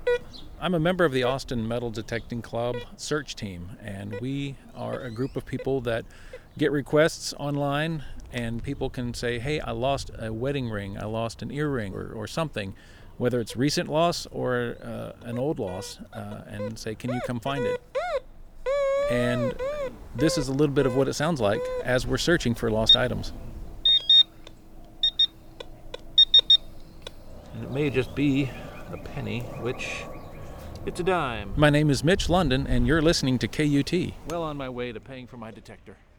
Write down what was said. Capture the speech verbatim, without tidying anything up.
I'm a member of the Austin Metal Detecting Club search team, and we are a group of people that get requests online, and people can say, hey, I lost a wedding ring, I lost an earring, or, or something, whether it's recent loss or uh, an old loss, uh, and say, can you come find it? And this is a little bit of what it sounds like as we're searching for lost items. And it may just be a penny, which... it's a dime. My name is Mitch London, and you're listening to K U T. Well on my way to paying for my detector.